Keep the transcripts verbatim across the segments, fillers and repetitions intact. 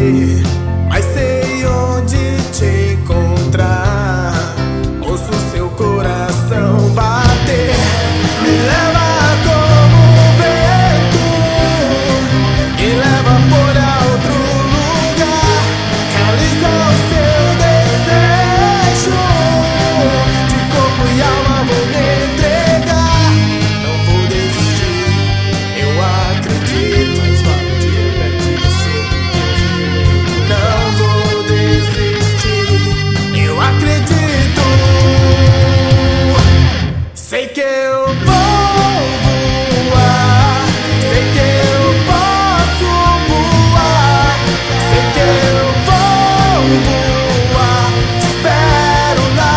bater, mas sei onde te encontrar. Ouço seu coração bater, me leva como um vento, me leva por outro lugar. Realiza o seu desejo, de corpo e alma vou me entregar. Não vou desistir, eu acredito. Mas vai um dia perto de você, não vou desistir, eu acredito. Sei que eu vou voar, sei que eu posso voar, sei que eu vou voar, te espero lá.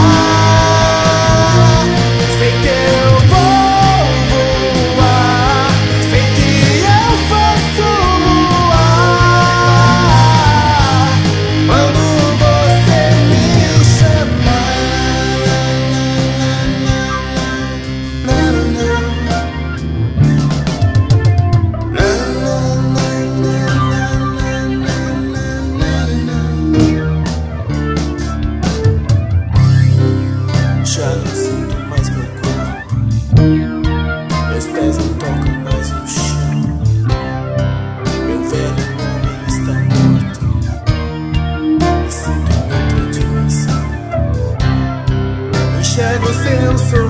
Sei que eu vou voar, sei que eu posso voar quando você me chamar. Já não sinto mais meu corpo, meus pés não tocam mais no chão. Meu velho homem está morto, me sinto em outra dimensão. Enxergo seu sorriso